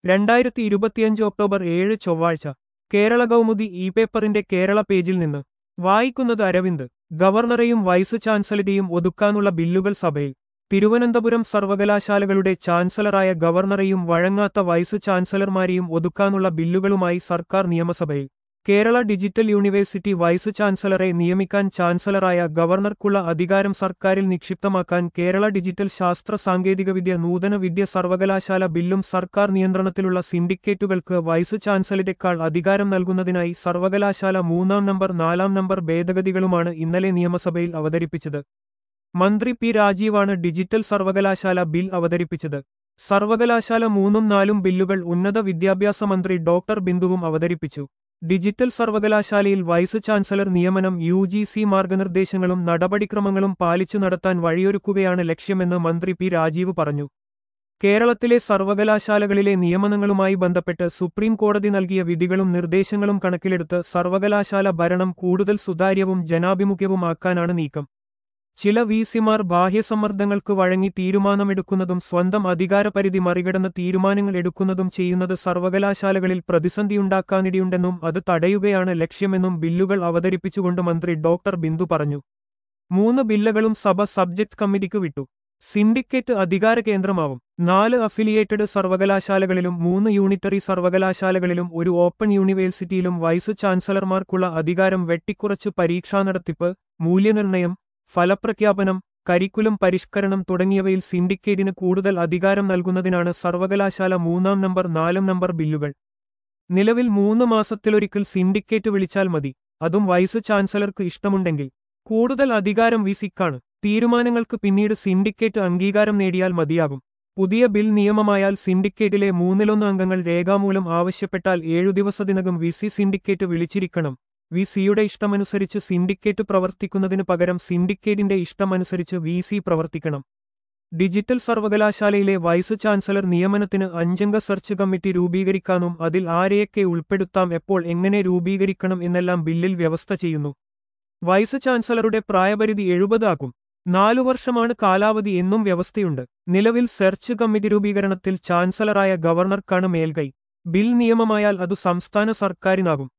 2025 October 7 ചൊവ്വാഴ്ച Kerala Kaumudi E പേപ്പറിന്റെ കേരള പേജിൽ നിന്ന് വായിക്കുന്നത് അരവിന്ദ്. ഗവർണറെയും വൈസ് ചാൻസലരെയും ഒതുക്കാനുള്ള ബില്ലുകൾ സഭയിൽ. തിരുവനന്തപുരം സർവകലാശാലകളുടെ ചാൻസലറായ ഗവർണറെയും വഴങ്ങാത്ത വൈസ് ചാൻസലർമാരെയും ഒതുക്കാനുള്ള ബില്ലുകളുമായി സർക്കാർ നിയമസഭയിൽ. കേരള ഡിജിറ്റൽ യൂണിവേഴ്സിറ്റി വൈസ് ചാൻസലറെ നിയമിക്കാൻ ചാൻസലറായ ഗവർണർക്കുള്ള അധികാരം സർക്കാരിൽ നിക്ഷിപ്തമാക്കാൻ കേരള ഡിജിറ്റൽ ശാസ്ത്ര സാങ്കേതികവിദ്യ നൂതന വിദ്യ സർവകലാശാല ബില്ലും സർക്കാർ നിയന്ത്രണത്തിലുള്ള സിൻഡിക്കേറ്റുകൾക്ക് വൈസ് ചാൻസലറേക്കാൾ അധികാരം നൽകുന്നതിനായി സർവകലാശാല 3-ാം നമ്പർ 4-ാം നമ്പർ ഭേദഗതികളുമാണ് ഇന്നലെ നിയമസഭയിൽ അവതരിപ്പിച്ചത്. മന്ത്രി പി രാജീവാണ് ഡിജിറ്റൽ സർവകലാശാല ബിൽ അവതരിപ്പിച്ചത്. സർവകലാശാല 3-ഉം 4-ഉം ബില്ലുകൾ ഉന്നത വിദ്യാഭ്യാസ മന്ത്രി ഡോക്ടർ ബിന്ദുവും അവതരിപ്പിച്ചു. ഡിജിറ്റൽ സർവകലാശാലയിൽ വൈസ് ചാൻസലർ നിയമനം UGC മാർഗനിർദ്ദേശങ്ങളും നടപടിക്രമങ്ങളും പാലിച്ചു നടത്താൻ വഴിയൊരുക്കുകയാണ് ലക്ഷ്യമെന്ന് മന്ത്രി പി രാജീവ് പറഞ്ഞു. കേരളത്തിലെ സർവകലാശാലകളിലെ നിയമനങ്ങളുമായി ബന്ധപ്പെട്ട് സുപ്രീം കോടതി നൽകിയ വിധികളും നിർദ്ദേശങ്ങളും കണക്കിലെടുത്ത് സർവകലാശാല ഭരണം കൂടുതൽ സുതാര്യവും ജനാഭിമുഖ്യവും ആക്കാനാണ് നീക്കം. ചില വിസിമാർ ബാഹ്യസമ്മർദ്ദങ്ങൾക്ക് വഴങ്ങി തീരുമാനമെടുക്കുന്നതും സ്വന്തം അധികാരപരിധി മറികടന്ന് തീരുമാനങ്ങൾ എടുക്കുന്നതും ചെയ്യുന്നത് സർവകലാശാലകളിൽ പ്രതിസന്ധിയുണ്ടാക്കാനിടയുണ്ടെന്നും അത് തടയുകയാണ് ലക്ഷ്യമെന്നും ബില്ലുകൾ അവതരിപ്പിച്ചുകൊണ്ട് മന്ത്രി ഡോക്ടർ ബിന്ദു പറഞ്ഞു. 3 ബില്ലുകളും സഭ സബ്ജക്ട് കമ്മിറ്റിക്ക് വിട്ടു. സിൻഡിക്കേറ്റ് അധികാര കേന്ദ്രമാവും. 4 അഫിലിയേറ്റഡ് സർവകലാശാലകളിലും 3 യൂണിറ്ററി സർവകലാശാലകളിലും 1 ഓപ്പൺ യൂണിവേഴ്സിറ്റിയിലും വൈസ് ചാൻസലർമാർക്കുള്ള അധികാരം വെട്ടിക്കുറച്ച് പരീക്ഷാ നടത്തിപ്പ്, മൂല്യനിർണ്ണയം, ഫലപ്രഖ്യാപനം, കരിക്കുലം പരിഷ്കരണം തുടങ്ങിയവയിൽ സിൻഡിക്കേറ്റിന് കൂടുതൽ അധികാരം നൽകുന്നതിനാണ് സർവകലാശാല 3-ാം നമ്പർ 4-ാം നമ്പർ ബില്ലുകൾ. നിലവിൽ 3 മാസത്തിലൊരിക്കൽ സിൻഡിക്കേറ്റ് വിളിച്ചാൽ മതി, അതും വൈസ് ചാൻസലർക്ക് ഇഷ്ടമുണ്ടെങ്കിൽ. കൂടുതൽ അധികാരം വിസിക്കാണ്. തീരുമാനങ്ങൾക്ക് പിന്നീട് സിൻഡിക്കേറ്റ് അംഗീകാരം നേടിയാൽ മതിയാകും. പുതിയ ബിൽ നിയമമായാൽ സിൻഡിക്കേറ്റിലെ 1/3 അംഗങ്ങൾ രേഖാമൂലം ആവശ്യപ്പെട്ടാൽ 7 ദിവസത്തിനകം വിസി സിൻഡിക്കേറ്റ് വിളിച്ചിരിക്കണം. വിസിയുടെ ഇഷ്ടമനുസരിച്ച് സിൻഡിക്കേറ്റ് പ്രവർത്തിക്കുന്നതിനു പകരം സിൻഡിക്കേറ്റിന്റെ ഇഷ്ടമനുസരിച്ച് വിസി പ്രവർത്തിക്കണം. ഡിജിറ്റൽ സർവകലാശാലയിലെ വൈസ് ചാൻസലർ നിയമനത്തിന് 5-അംഗ സെർച്ച് കമ്മിറ്റി രൂപീകരിക്കാനും അതിൽ ആരെയൊക്കെ ഉൾപ്പെടുത്താം, എപ്പോൾ എങ്ങനെ രൂപീകരിക്കണം എന്നെല്ലാം ബില്ലിൽ വ്യവസ്ഥ ചെയ്യുന്നു. വൈസ് ചാൻസലറുടെ പ്രായപരിധി 70 ആക്കും. 4 വർഷമാണ് കാലാവധി എന്നും വ്യവസ്ഥയുണ്ട്. നിലവിൽ സെർച്ച് കമ്മിറ്റി രൂപീകരണത്തിൽ ചാൻസലറായ ഗവർണർക്കാണ് മേൽകൈ. ബിൽ നിയമമായാൽ അതു സംസ്ഥാന സർക്കാരിനാകും.